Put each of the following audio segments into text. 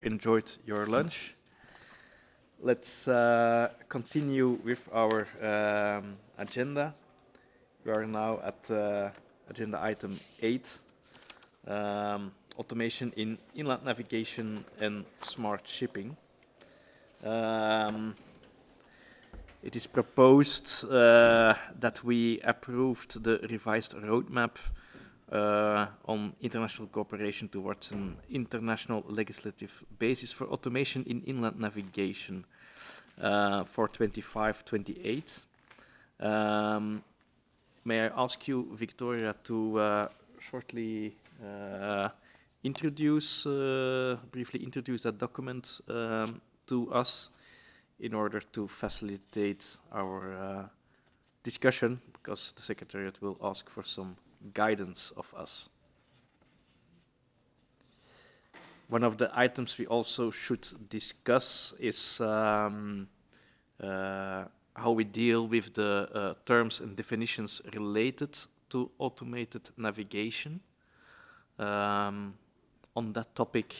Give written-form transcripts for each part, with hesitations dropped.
enjoyed your lunch. Let's continue with our agenda. We are now at agenda item 8, automation in inland navigation and smart shipping. It is proposed that we approved the revised roadmap on international cooperation towards an international legislative basis for automation in inland navigation for 25-28. May I ask you, Victoria, to shortly briefly introduce that document to us in order to facilitate our discussion, because the Secretariat will ask for some guidance of us. One of the items we also should discuss is how we deal with the terms and definitions related to automated navigation. On that topic,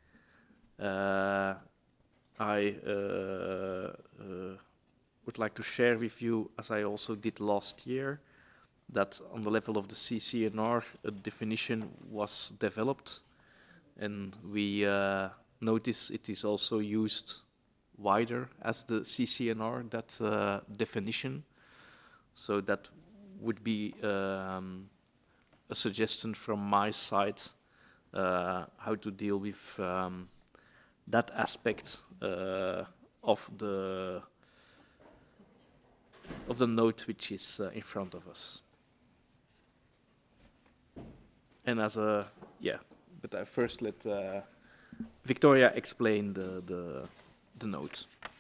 I would like to share with you, as I also did last year, that on the level of the CCNR, a definition was developed, and we notice it is also used wider as the CCNR, that definition. So that would be a suggestion from my side how to deal with that aspect of the note which is in front of us. And as a but I first let Victoria explain the note.